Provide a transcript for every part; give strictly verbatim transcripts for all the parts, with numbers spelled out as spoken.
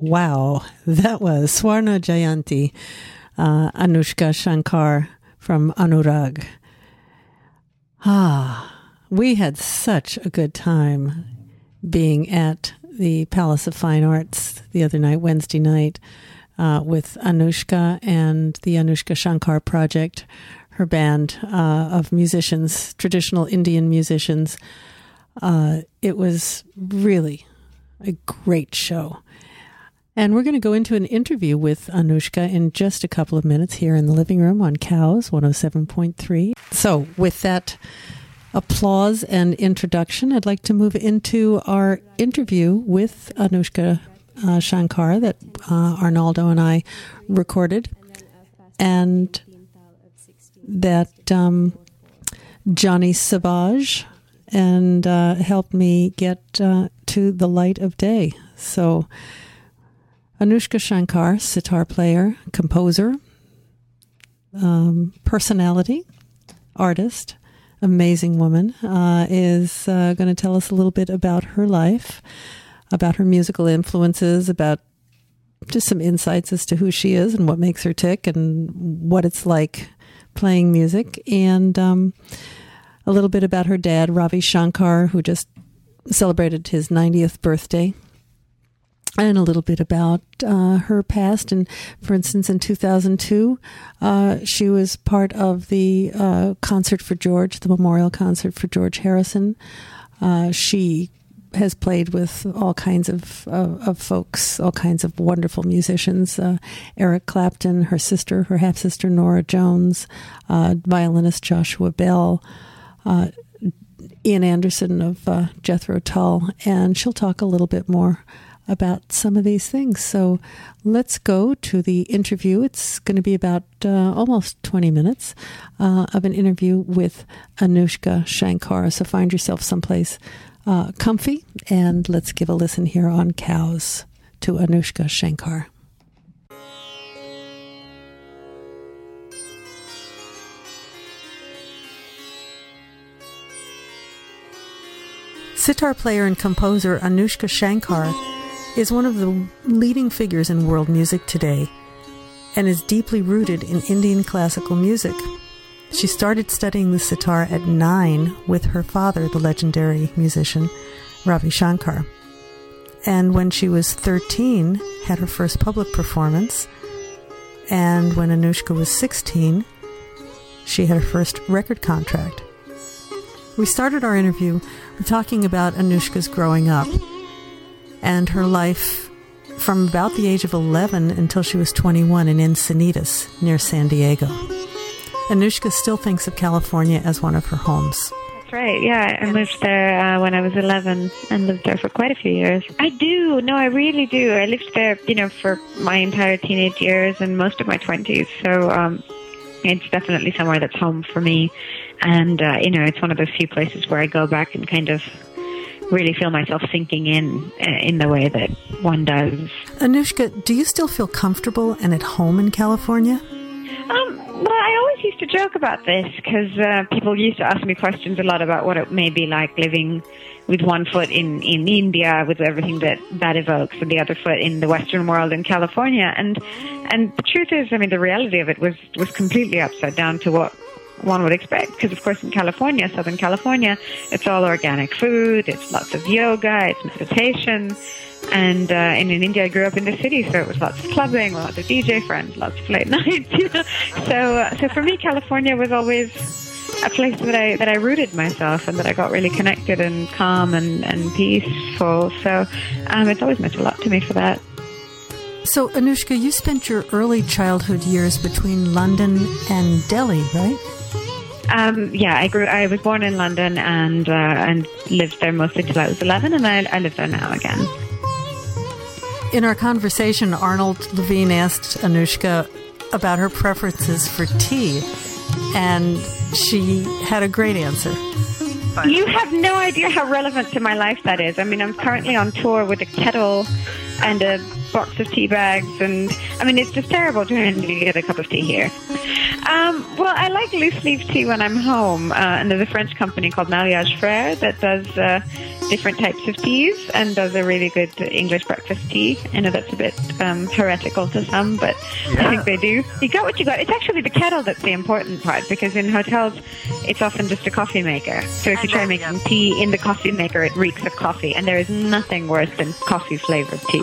Wow, that was Swarna Jayanti, uh, Anushka Shankar from Anurag. Ah, we had such a good time being at the Palace of Fine Arts the other night, Wednesday night, uh, with Anushka and the Anushka Shankar Project, her band uh, of musicians, traditional Indian musicians. Uh, it was really a great show. And we're going to go into an interview with Anushka in just a couple of minutes here in the living room on Cows one oh seven point three. So with that applause and introduction, I'd like to move into our interview with Anushka uh, Shankar that uh, Arnaldo and I recorded, and that um, Johnny Savage and uh, helped me get uh, to the light of day. So Anushka Shankar, sitar player, composer, um, personality, artist, amazing woman, uh, is uh, going to tell us a little bit about her life, about her musical influences, about just some insights as to who she is and what makes her tick and what it's like playing music, and um, a little bit about her dad, Ravi Shankar, who just celebrated his ninetieth birthday, and a little bit about uh, her past. And for instance, in two thousand two, uh, she was part of the uh, Concert for George, the memorial concert for George Harrison. Uh, she has played with all kinds of, of, of folks, all kinds of wonderful musicians. Uh, Eric Clapton, her sister, her half-sister Nora Jones, uh, violinist Joshua Bell, uh, Ian Anderson of uh, Jethro Tull, and she'll talk a little bit more about some of these things. So let's go to the interview. It's going to be about uh, almost twenty minutes uh, of an interview with Anushka Shankar. So find yourself someplace uh, comfy, and let's give a listen here on Cows to Anushka Shankar. Sitar player and composer Anushka Shankar is one of the leading figures in world music today and is deeply rooted in Indian classical music. She started studying the sitar at nine with her father, the legendary musician Ravi Shankar. And when she was thirteen, had her first public performance. And when Anushka was sixteen, she had her first record contract. We started our interview talking about Anushka's growing up and her life from about the age of eleven until she was twenty-one in Encinitas, near San Diego. Anushka still thinks of California as one of her homes. That's right, yeah. I moved there uh, when I was eleven and lived there for quite a few years. I do, no, I really do. I lived there, you know, for my entire teenage years and most of my twenties. So um, it's definitely somewhere that's home for me. And, uh, you know, it's one of those few places where I go back and kind of really feel myself sinking in uh, in the way that one does. Anushka, do you still feel comfortable and at home in California? Um, well, I always used to joke about this because uh, people used to ask me questions a lot about what it may be like living with one foot in, in India with everything that that evokes and the other foot in the Western world in California. And and the truth is, I mean, the reality of it was, was completely upside down to what one would expect, because of course in California, Southern California, it's all organic food, it's lots of yoga, it's meditation, and uh, and in India I grew up in the city, so it was lots of clubbing, lots of D J friends, lots of late nights, you know. So uh, so for me, California was always a place that I that I rooted myself and that I got really connected and calm and, and peaceful. So um, it's always meant a lot to me for that. So Anushka, you spent your early childhood years between London and Delhi, right? Um, yeah, I grew. I was born in London and uh, and lived there mostly till I was eleven, and I, I live there now again. In our conversation, Arnold Levine asked Anushka about her preferences for tea, and she had a great answer. You have no idea how relevant to my life that is. I mean, I'm currently on tour with a kettle and a box of tea bags, and I mean, it's just terrible trying to get a cup of tea here. Um, well, I like loose leaf tea when I'm home, uh, and there's a French company called Mariage Frère that does uh, different types of teas and does a really good English breakfast tea. I know that's a bit um, heretical to some, but yeah. I think they do. You got what you got. It's actually the kettle that's the important part, because in hotels, it's often just a coffee maker. So if you try making yeah. tea in the coffee maker, it reeks of coffee, and there is nothing worse than coffee-flavored tea.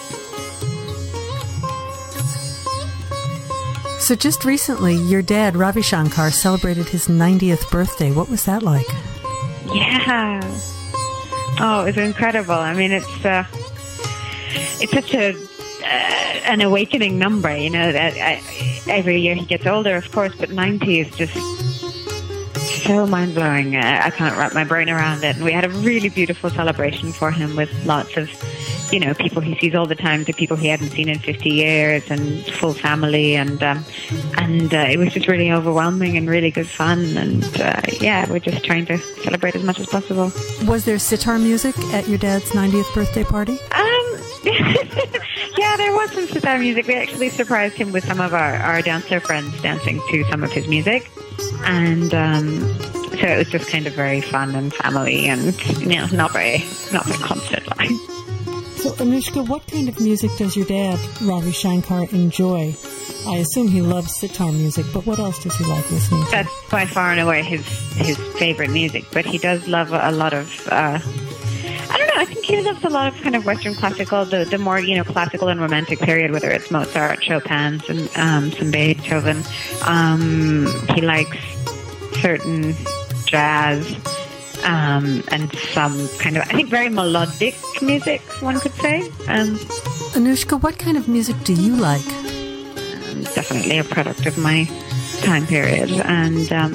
So just recently, your dad, Ravi Shankar, celebrated his ninetieth birthday. What was that like? Yeah. Oh, it was incredible. I mean, it's uh, it's such a uh, an awakening number, you know, that I, every year he gets older, of course, but ninety is just so mind-blowing. Uh, I can't wrap my brain around it. And we had a really beautiful celebration for him with lots of, you know, people he sees all the time to people he hadn't seen in fifty years, and full family, and um, and uh, it was just really overwhelming and really good fun, and uh, yeah, we're just trying to celebrate as much as possible. Was there sitar music at your dad's ninetieth birthday party? Um, yeah, there was some sitar music. We actually surprised him with some of our, our dancer friends dancing to some of his music, and um, so it was just kind of very fun and family, and you know, not very, not very concert like. So, Anushka, what kind of music does your dad, Ravi Shankar, enjoy? I assume he loves sitar music, but what else does he like listening to? That's by far and away his his favorite music, but he does love a, a lot of, uh, I don't know, I think he loves a lot of kind of Western classical, the, the more, you know, classical and romantic period, whether it's Mozart, Chopin, some, um, some Beethoven. Um, he likes certain jazz. Um, and some kind of, I think, very melodic music, one could say. Um, Anushka, what kind of music do you like? Um, definitely a product of my time period, and um,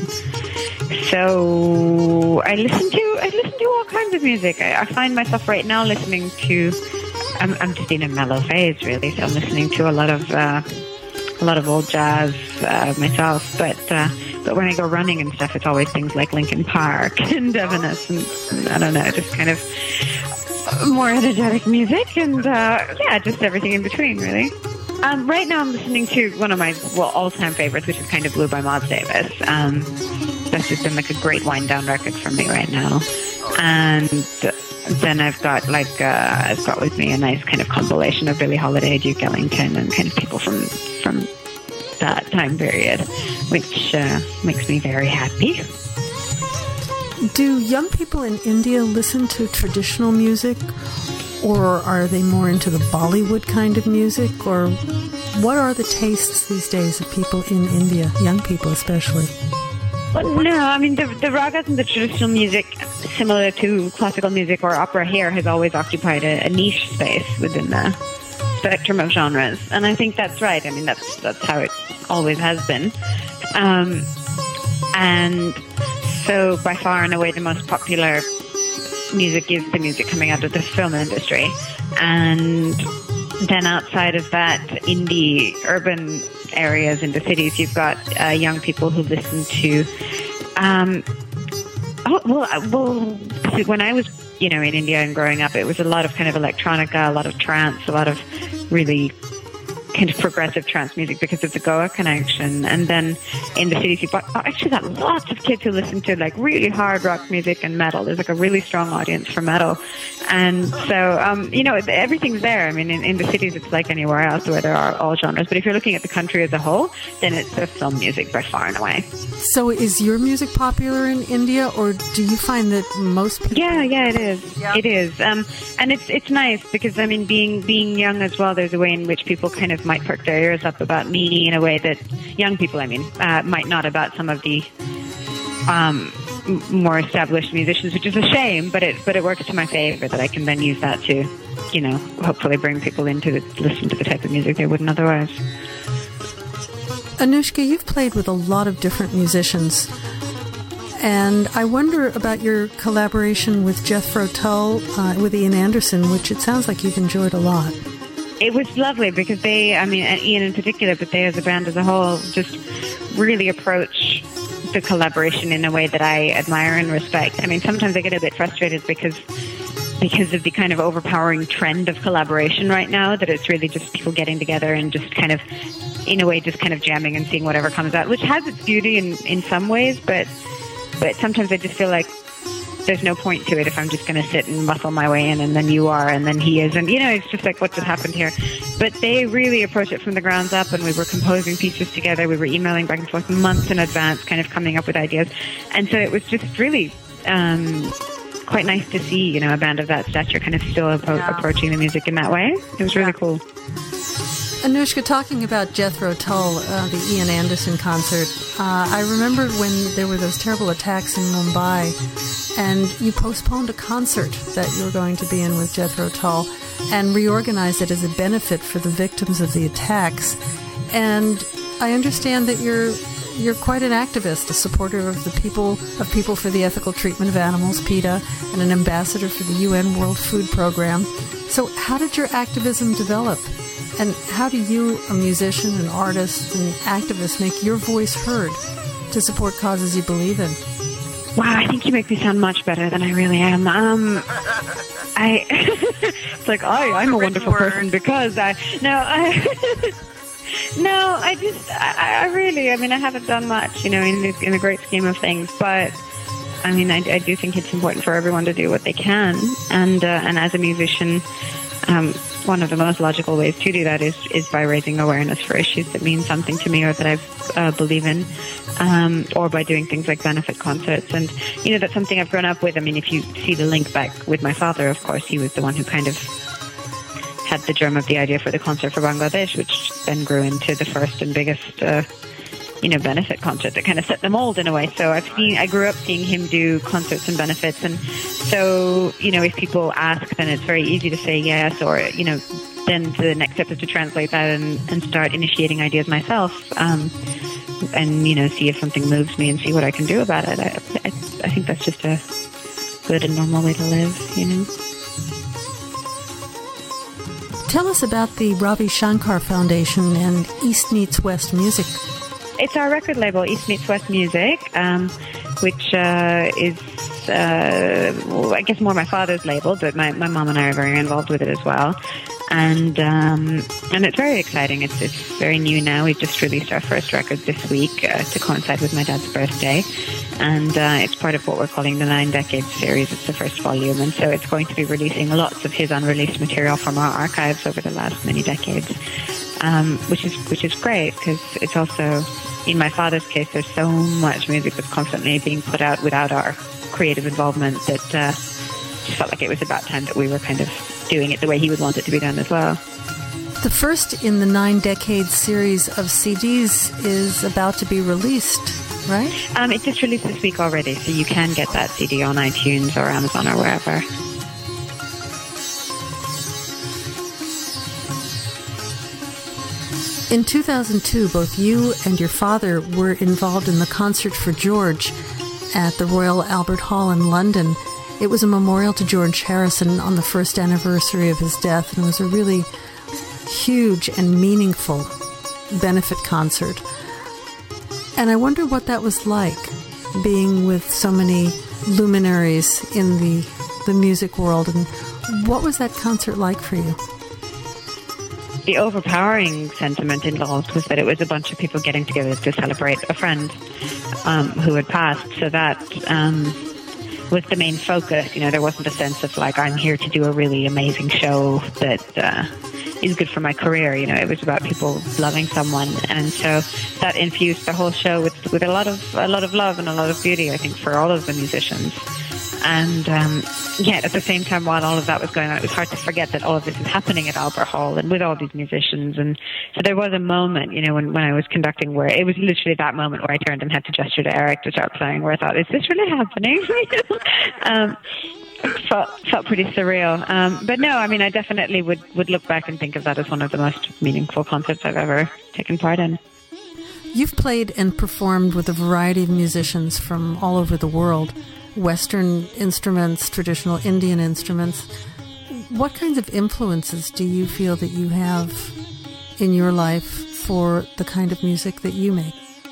so I listen to I listen to all kinds of music. I, I find myself right now listening to. I'm, I'm just in a mellow phase, really. So I'm listening to a lot of uh, a lot of old jazz uh, myself, but. Uh, But when I go running and stuff, it's always things like Linkin Park and Evanescence, and I don't know, just kind of more energetic music, and uh, yeah, just everything in between, really. Um, right now I'm listening to one of my, well, all-time favorites, which is Kind of Blue by Miles Davis. Um, that's just been like a great wind-down record for me right now. And then I've got like, uh, I've got with me a nice kind of compilation of Billie Holiday, Duke Ellington, and kind of people from, from that time period, which uh, makes me very happy. Do young people in India listen to traditional music, or are they more into the Bollywood kind of music, or what are the tastes these days of people in India, young people especially? Well, no, I mean, the, the ragas and the traditional music, similar to classical music or opera here, has always occupied a, a niche space within the spectrum of genres, and I think that's right. I mean, that's that's how it always has been, um, and so by far and away the most popular music is the music coming out of the film industry, and then outside of that, in the urban areas, in the cities, you've got uh, young people who listen to. Um, oh well, well, when I was you know in India and growing up, it was a lot of kind of electronica, a lot of trance, a lot of really kind of progressive trance music because of the Goa connection. And then in the cities, you've got, oh, actually got lots of kids who listen to like really hard rock music and metal. There's like a really strong audience for metal. And so, um, you know, everything's there. I mean, in, in the cities, it's like anywhere else where there are all genres. But if you're looking at the country as a whole, then it's the film music by far and away. So is your music popular in India, or do you find that most people... Yeah, yeah, it is. Yeah. It is. Um, and it's it's nice because, I mean, being being young as well, there's a way in which people kind of might perk their ears up about me in a way that young people, I mean, uh, might not about some of the um, m- more established musicians, which is a shame, but it but it works to my favor that I can then use that to, you know, hopefully bring people in to listen to the type of music they wouldn't otherwise. Anushka, you've played with a lot of different musicians, and I wonder about your collaboration with Jethro Tull, uh, with Ian Anderson, which it sounds like you've enjoyed a lot. It was lovely because they, I mean, Ian in particular, but they as a band as a whole just really approach the collaboration in a way that I admire and respect. I mean, sometimes I get a bit frustrated because because of the kind of overpowering trend of collaboration right now, that it's really just people getting together and just kind of, in a way, just kind of jamming and seeing whatever comes out, which has its beauty in, in some ways, but but sometimes I just feel like there's no point to it if I'm just going to sit and muscle my way in, and then you are, and then he is, and, you know, it's just like, what just happened here? But they really approach it from the ground up, and we were composing pieces together. We were emailing back and forth months in advance, kind of coming up with ideas. And so it was just really um, quite nice to see, you know, a band of that stature kind of still appro- yeah. approaching the music in that way. It was really yeah. cool. Anushka, talking about Jethro Tull, uh, the Ian Anderson concert, uh, I remember when there were those terrible attacks in Mumbai, and you postponed a concert that you were going to be in with Jethro Tull and reorganized it as a benefit for the victims of the attacks. And I understand that you're you're quite an activist, a supporter of the people of People for the Ethical Treatment of Animals, PETA, and an ambassador for the U N World Food Program. So how did your activism develop? And how do you, a musician, an artist, and activist, make your voice heard to support causes you believe in? Wow, I think you make me sound much better than I really am. Um, I it's like I, I'm a wonderful person because I no, I no, I just I, I really, I mean, I haven't done much, you know, in the, in the great scheme of things, but I mean, I, I do think it's important for everyone to do what they can, and uh, and as a musician. Um, one of the most logical ways to do that is, is by raising awareness for issues that mean something to me or that I uh, believe in, um, or by doing things like benefit concerts. And, you know, that's something I've grown up with. I mean, if you see the link back with my father, of course, he was the one who kind of had the germ of the idea for the concert for Bangladesh, which then grew into the first and biggest uh, you know, benefit concert that kind of set the mold in a way. So I've seen, I grew up seeing him do concerts and benefits. And so, you know, if people ask, then it's very easy to say yes, or, you know, then the next step is to translate that and, and start initiating ideas myself. Um, and, you know, see if something moves me and see what I can do about it. I, I, I think that's just a good and normal way to live, you know. Tell us about the Ravi Shankar Foundation and East Meets West Music. It's our record label, East Meets West Music, um, which uh, is, uh, well, I guess, more my father's label, but my, my mom and I are very involved with it as well. And um, and it's very exciting. It's it's very new now. We've just released our first record this week uh, to coincide with my dad's birthday. And uh, it's part of what we're calling the Nine Decades series. It's the first volume. And so it's going to be releasing lots of his unreleased material from our archives over the last many decades, um, which is which is great because it's also, in my father's case, there's so much music that's constantly being put out without our creative involvement that uh, just felt like it was about time that we were kind of doing it the way he would want it to be done as well. The first in the Nine Decades series of C Ds is about to be released, right? Um, it just released this week already, so you can get that C D on iTunes or Amazon or wherever. In two thousand two, both you and your father were involved in the Concert for George at the Royal Albert Hall in London. It was a memorial to George Harrison on the first anniversary of his death, and it was a really huge and meaningful benefit concert. And I wonder what that was like, being with so many luminaries in the, the music world, and what was that concert like for you? The overpowering sentiment involved was that it was a bunch of people getting together to celebrate a friend um, who had passed. So that um, was the main focus. You know, there wasn't a sense of like, I'm here to do a really amazing show that uh, is good for my career. You know, it was about people loving someone, and so that infused the whole show with with a lot of a lot of love and a lot of beauty, I think, for all of the musicians. And um, yeah, at the same time, while all of that was going on, it was hard to forget that all of this is happening at Albert Hall and with all these musicians. And so there was a moment, you know, when, when I was conducting where it was literally that moment where I turned and had to gesture to Eric to start playing, where I thought, is this really happening? um, felt, felt pretty surreal. Um, but no, I mean, I definitely would, would look back and think of that as one of the most meaningful concerts I've ever taken part in. You've played and performed with a variety of musicians from all over the world. Western instruments, traditional Indian instruments. What kinds of influences do you feel that you have in your life for the kind of music that you make?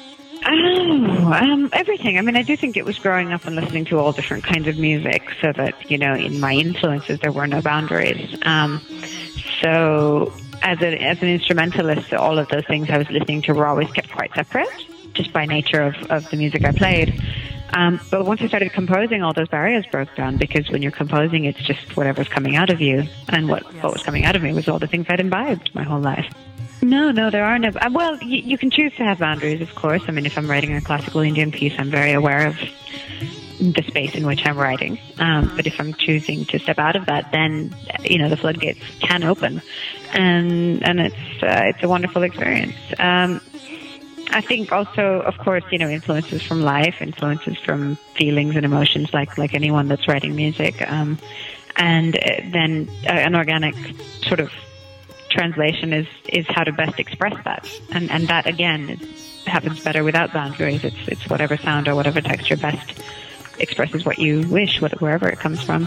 Oh, um, everything. I mean, I do think it was growing up and listening to all different kinds of music, so that, you know, in my influences there were no boundaries. Um, so as a, as an instrumentalist, all of those things I was listening to were always kept quite separate, just by nature of, of the music I played. Um, but once I started composing, all those barriers broke down, because when you're composing, it's just whatever's coming out of you. And what, what was coming out of me was all the things I'd imbibed my whole life. No, no, there are no... Uh, well, you, you can choose to have boundaries, of course. I mean, if I'm writing a classical Indian piece, I'm very aware of the space in which I'm writing. Um, but if I'm choosing to step out of that, then, you know, the floodgates can open. And and it's, uh, it's a wonderful experience. Um, I think also, of course, you know, influences from life, influences from feelings and emotions, like, like anyone that's writing music. Um, and then uh, an organic sort of translation is, is how to best express that. And, and that, again, is, happens better without boundaries. It's, it's whatever sound or whatever texture best expresses what you wish, what, wherever it comes from.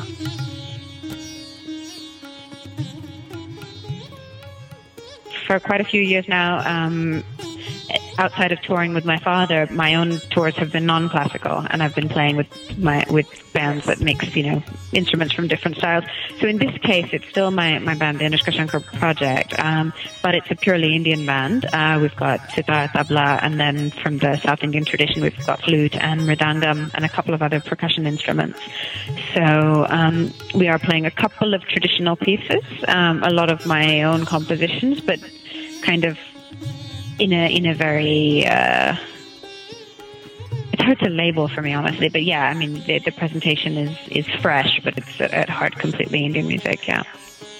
For quite a few years now, um, outside of touring with my father, my own tours have been non-classical, and I've been playing with my with bands that mix, you know, instruments from different styles. So in this case, it's still my, my band, the Anushka Shankar Project, um, but it's a purely Indian band. Uh, we've got sitar, tabla, and then from the South Indian tradition, we've got flute and mridangam and a couple of other percussion instruments. So um, we are playing a couple of traditional pieces, um, a lot of my own compositions, but kind of in a in a very uh, it's hard to label for me, honestly, but yeah, I mean, the, the presentation is is fresh, but it's at heart completely Indian music. Yeah.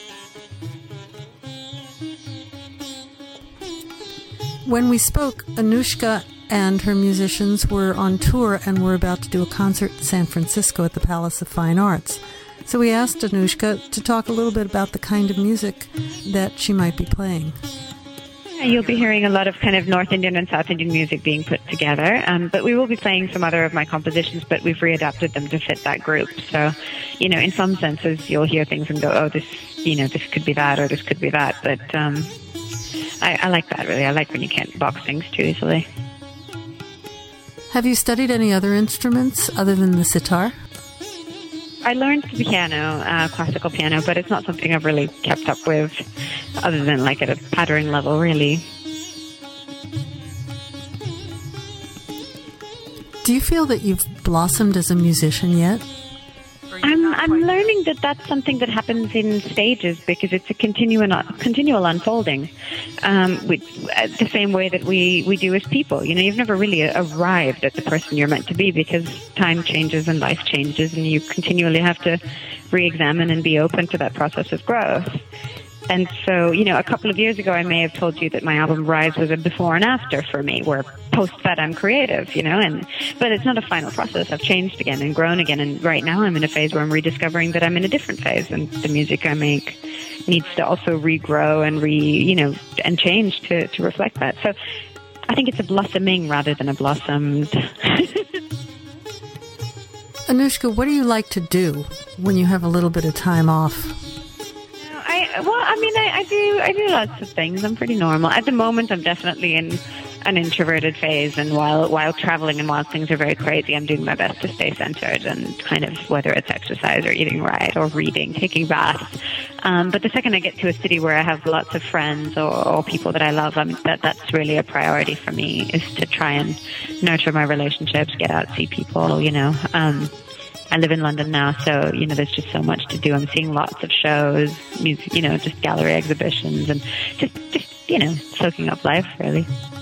When we spoke, Anushka and her musicians were on tour and were about to do a concert in San Francisco at the Palace of Fine Arts. So we asked Anushka to talk a little bit about the kind of music that she might be playing. You'll be hearing a lot of kind of North Indian and South Indian music being put together, um, but we will be playing some other of my compositions, but we've readapted them to fit that group. So, you know, in some senses, you'll hear things and go, oh, this, you know, this could be that, or this could be that. But um, I, I like that, really. I like when you can't box things too easily. Have you studied any other instruments other than the sitar? I learned the piano, uh, classical piano, but it's not something I've really kept up with, other than like at a pattern level, really. Do you feel that you've blossomed as a musician yet? I'm I'm learning that that's something that happens in stages, because it's a continual continual unfolding, um, with uh, the same way that we, we do as people. You know, you've never really arrived at the person you're meant to be, because time changes and life changes, and you continually have to re-examine and be open to that process of growth. And so, you know, a couple of years ago, I may have told you that my album Rise was a before and after for me, where post that I'm creative, you know, and but it's not a final process. I've changed again and grown again, and right now I'm in a phase where I'm rediscovering that I'm in a different phase, and the music I make needs to also regrow and re, you know, and change to, to reflect that. So I think it's a blossoming rather than a blossomed. Anushka, what do you like to do when you have a little bit of time off? I, well, I mean, I, I do I do lots of things. I'm pretty normal. At the moment, I'm definitely in an introverted phase, and while while traveling and while things are very crazy, I'm doing my best to stay centered and kind of, whether it's exercise or eating right or reading, taking baths. Um, but the second I get to a city where I have lots of friends or, or people that I love, I mean, that that's really a priority for me, is to try and nurture my relationships, get out, see people, you know. Um, I live in London now, so, you know, there's just so much to do. I'm seeing lots of shows, music, you know, just gallery exhibitions, and just, just, you know, soaking up life, really.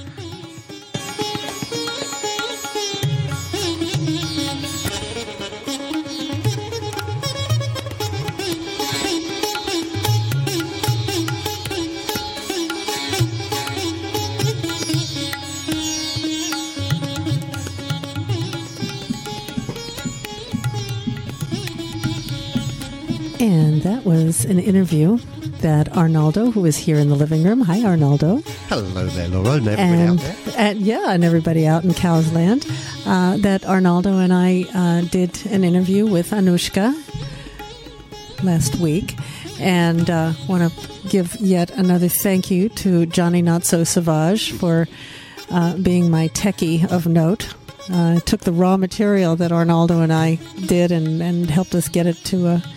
And that was an interview that Arnaldo, who was here in the living room. Hi, Arnaldo. Hello there, Laura, and everybody and, out there. And, yeah, and everybody out in Cow's Land. Uh, that Arnaldo and I uh, did an interview with Anushka last week. And I uh, want to give yet another thank you to Johnny Not So Savage for uh, being my techie of note. Uh, took the raw material that Arnaldo and I did and, and helped us get it to a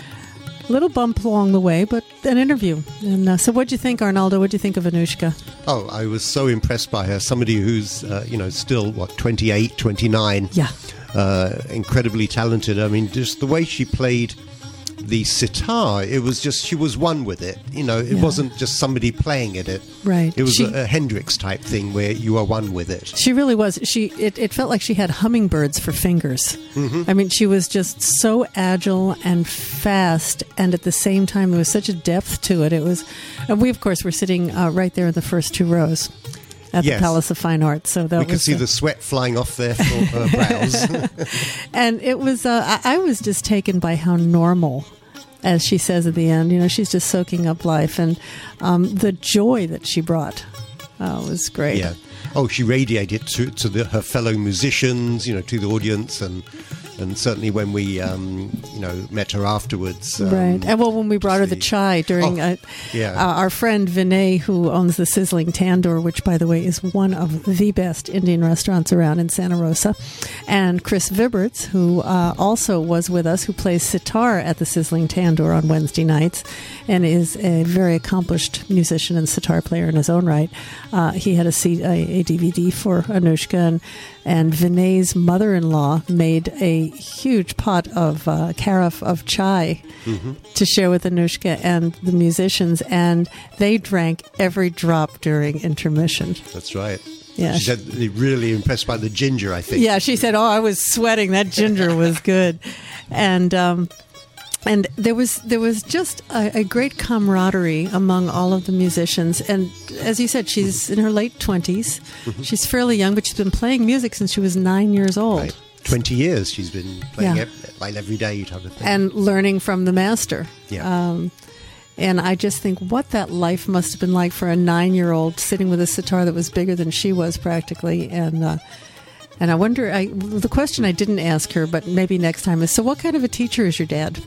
little bump along the way, but an interview. And uh, so what'd you think, Arnaldo? What'd you think of Anushka? Oh, I was so impressed by her. Somebody who's, uh, you know, still, what, twenty-eight, twenty-nine. Yeah. Uh, incredibly talented. I mean, just the way she played the sitar, it was just, she was one with it. You know, it Yeah. wasn't just somebody playing at it. Right. It was She- a, a Hendrix type thing where you are one with it. She really was. She it, it felt like she had hummingbirds for fingers. Mm-hmm. I mean, she was just so agile and fast, and at the same time, there was such a depth to it. It was, and we of course were sitting uh, right there in the first two rows at Yes. the Palace of Fine Arts. So that We was could see uh, the sweat flying off their uh, brows. and it was. Uh, I, I was just taken by how normal. As she says at the end, you know, she's just soaking up life, and um, the joy that she brought uh, was great. Yeah. Oh, she radiated to to the, her fellow musicians, you know, to the audience, and and certainly when we, um, you know, met her afterwards. Um, Right. And well, when we brought her the the- chai during Oh, uh, yeah. uh, our friend Vinay, who owns the Sizzling Tandoor, which, by the way, is one of the best Indian restaurants around in Santa Rosa, and Chris Viberts, who uh, also was with us, who plays sitar at the Sizzling Tandoor on Wednesday nights and is a very accomplished musician and sitar player in his own right. Uh, he had a, C- a, a D V D for Anushka, and, and Vinay's mother-in-law made a huge pot of uh, carafe of chai Mm-hmm. to share with Anushka and the musicians, and they drank every drop during intermission. That's right. Yeah. She said they really impressed by the ginger, I think. Yeah, she said, "Oh, I was sweating. That ginger was good," and um, and there was there was just a, a great camaraderie among all of the musicians. And as you said, she's in her late twenties. Mm-hmm. She's fairly young, but she's been playing music since she was nine years old. Right. twenty years she's been playing Yeah. it like every day type of thing. And learning from the master. Yeah. Um, and I just think what that life must have been like for a nine-year-old sitting with a sitar that was bigger than she was practically. And uh, and I wonder, I, the question I didn't ask her, but maybe next time is, so what kind of a teacher is your dad?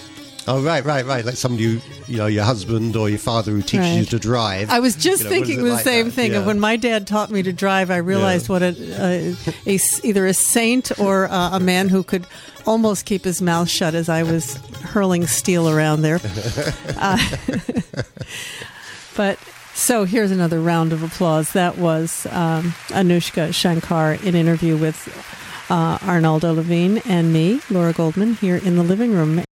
Oh, right, right, right. Like somebody who, you know, your husband or your father who teaches Right. you to drive. I was just You know, what thinking is it the like same that? thing. Yeah. Of when my dad taught me to drive, I realized Yeah. what a, a, a s- either a saint or a, a man who could almost keep his mouth shut as I was hurling steel around there. Uh, but so here's another round of applause. That was um, Anushka Shankar in interview with uh, Arnaldo Levine and me, Laura Goldman, here in the living room.